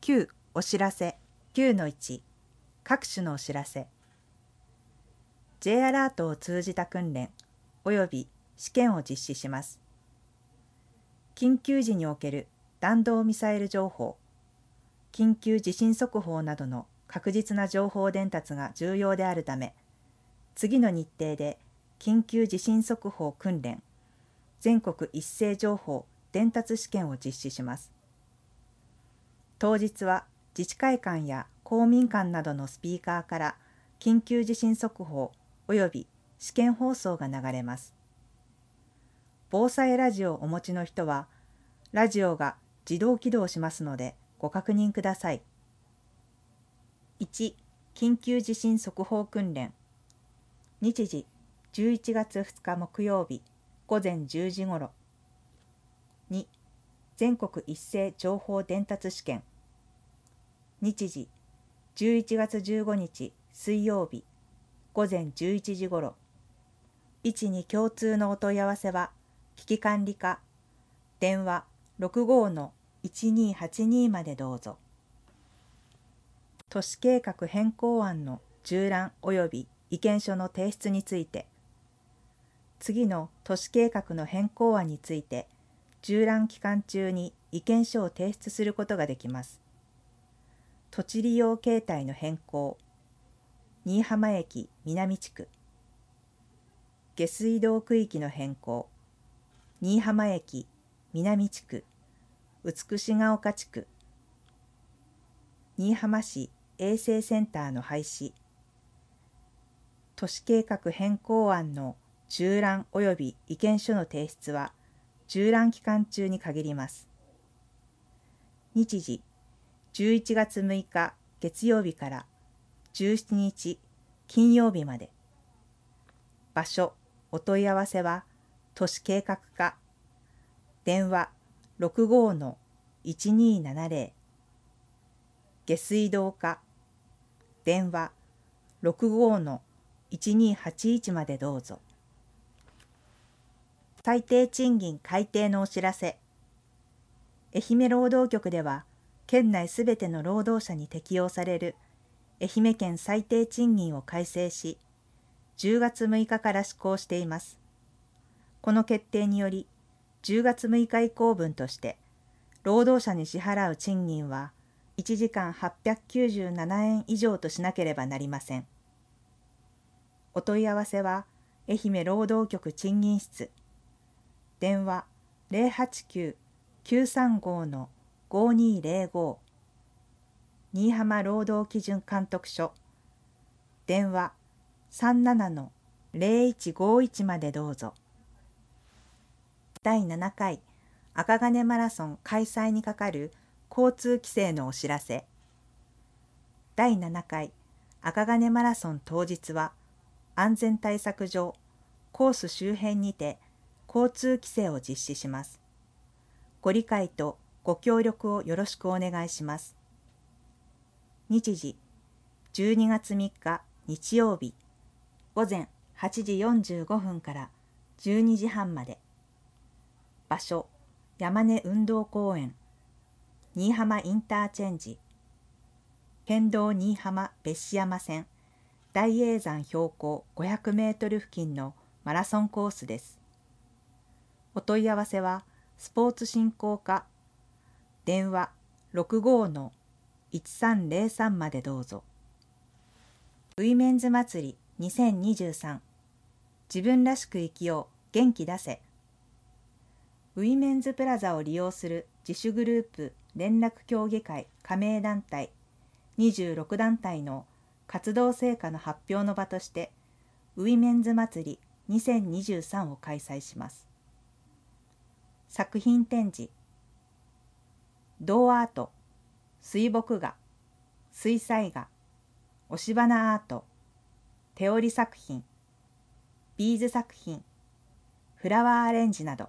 9お知らせ 9-1 各種のお知らせ J アラートを通じた訓練および試験を実施します。緊急時における弾道ミサイル情報、緊急地震速報などの確実な情報伝達が重要であるため、次の日程で緊急地震速報訓練、全国一斉情報伝達試験を実施します。当日は自治会館や公民館などのスピーカーから緊急地震速報および試験放送が流れます。防災ラジオをお持ちの人は、ラジオが自動起動しますのでご確認ください。1、緊急地震速報訓練。日時11月2日木曜日午前10時ごろ。2、全国一斉情報伝達試験。日時11月15日水曜日午前11時ごろ。1に共通のお問い合わせは危機管理課電話 65-1282 までどうぞ。都市計画変更案の縦覧及び意見書の提出について、次の都市計画の変更案について縦覧期間中に意見書を提出することができます。土地利用形態の変更、新居浜駅南地区、下水道区域の変更、新居浜駅南地区、美ヶ丘地区、新居浜市衛生センターの廃止、都市計画変更案の縦覧及び意見書の提出は縦覧期間中に限ります。日時11月6日月曜日から17日金曜日まで。場所、お問い合わせは都市計画課電話 65-1270 下水道課電話 65-1281 までどうぞ。最低賃金改定のお知らせ。愛媛労働局では県内すべての労働者に適用される愛媛県最低賃金を改正し、10月6日から施行しています。この決定により、10月6日以降分として、労働者に支払う賃金は1時間897円以上としなければなりません。お問い合わせは、愛媛労働局賃金室、電話 089-935-5205 新居浜労働基準監督署電話 37-0151 までどうぞ。第7回赤金マラソン開催にかかる交通規制のお知らせ。第7回赤金マラソン当日は安全対策上コース周辺にて交通規制を実施します。ご理解とご協力をよろしくお願いします。日時12月3日日曜日午前8時45分から12時半まで。場所山根運動公園新居浜インターチェンジ県道新居浜別子山線大栄山標高500メートル付近のマラソンコースです。お問い合わせはスポーツ振興課電話 65-1303 までどうぞ。ウィメンズ祭り2023自分らしく生きよう元気出せ。ウィメンズプラザを利用する自主グループ連絡協議会加盟団体26団体の活動成果の発表の場としてウィメンズ祭り2023を開催します。作品展示、銅アート、水墨画、水彩画、押し花アート、手織り作品、ビーズ作品、フラワーアレンジなど。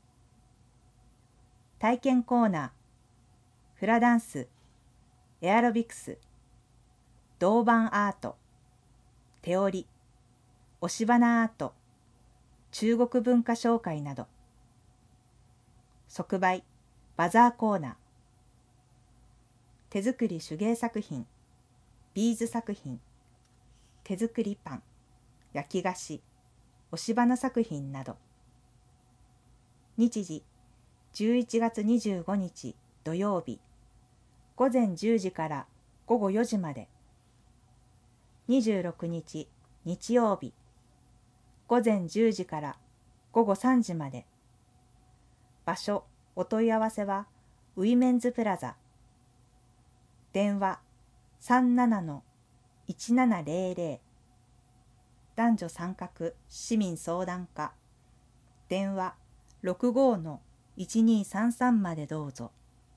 体験コーナー、フラダンス、エアロビクス、銅板アート、手織り、押し花アート、中国文化紹介など。即売、バザーコーナー。 手作り手芸作品、ビーズ作品、手作りパン、焼き菓子、押し花作品など。日時11月25日土曜日、午前10時から午後4時まで。26日日曜日、午前10時から午後3時まで。場所、お問い合わせはウィメンズプラザ。電話37-1700。男女参画市民相談課。電話65-1233までどうぞ。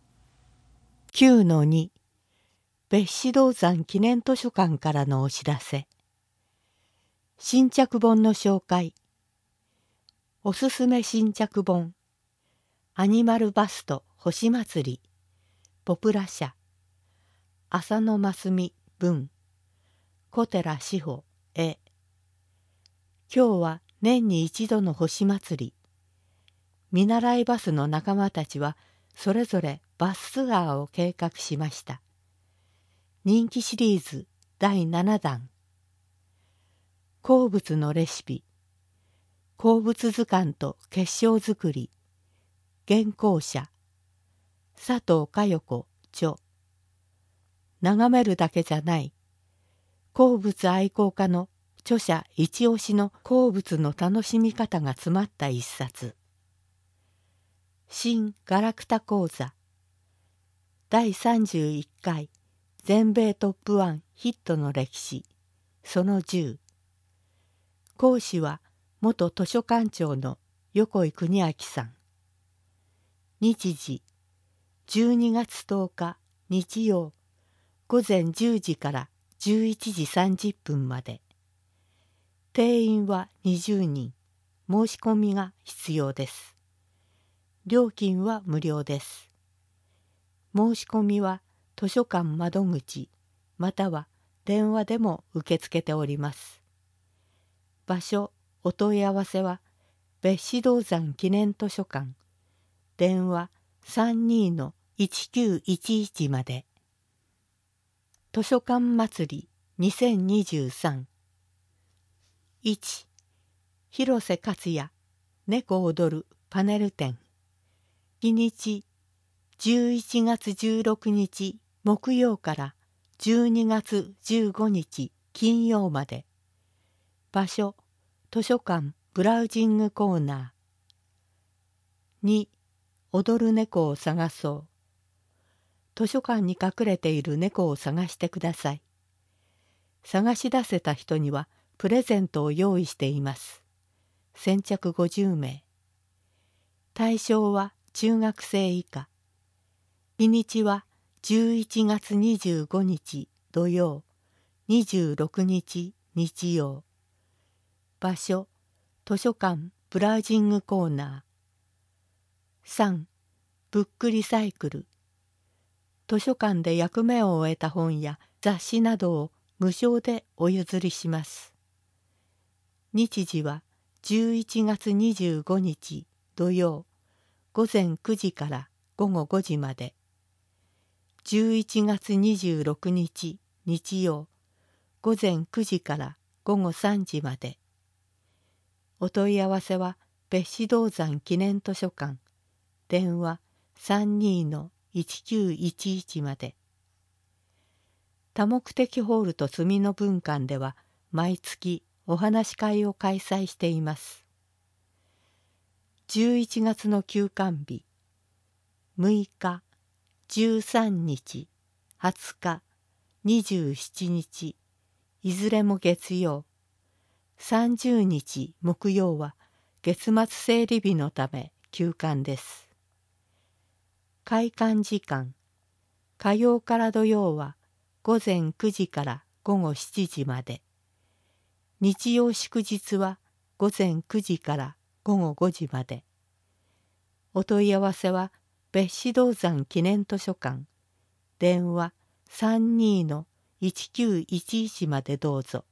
9-2 別子銅山記念図書館からのお知らせ。新着本の紹介。おすすめ新着本。アニマルバスト星祭り。ポプラ社。浅野真澄文。小寺志保絵。今日は年に一度の星祭り。見習いバスの仲間たちはそれぞれバスツアーを計画しました。人気シリーズ第7弾。鉱物のレシピ。鉱物図鑑と結晶作り。原稿者。佐藤佳代子著。眺めるだけじゃない。鉱物愛好家の著者一押しの鉱物の楽しみ方が詰まった一冊。新ガラクタ講座。第31回全米トップ1ヒットの歴史その10。講師は元図書館長の横井邦明さん。日時12月10日日曜午前10時から11時30分まで。定員は20人。申し込みが必要です。料金は無料です。申し込みは図書館窓口または電話でも受け付けております。場所、お問い合わせは別子銅山記念図書館。電話32-1911まで。図書館祭り2023。1. 広瀬克也猫踊るパネル展。日にち11月16日木曜から12月15日金曜まで。場所図書館ブラウジングコーナー。2. 踊る猫を探そう。図書館に隠れている猫を探してください。探し出せた人にはプレゼントを用意しています。先着50名。対象は中学生以下。日にちは11月25日土曜、26日日曜。場所図書館ブラウジングコーナー。3. ブックリサイクル。図書館で役目を終えた本や雑誌などを無償でお譲りします。日時は11月25日土曜午前9時から午後5時まで。11月26日日曜午前9時から午後3時まで。お問い合わせは別子銅山記念図書館。電話32-1911まで。多目的ホールと住の分館では毎月お話し会を開催しています。11月の休館日6日、13日、20日、27日、いずれも月曜。30日木曜は月末整理日のため休館です。開館時間、火曜から土曜は午前9時から午後7時まで。日曜祝日は午前9時から午後5時まで。お問い合わせは別子銅山記念図書館。電話32-1911までどうぞ。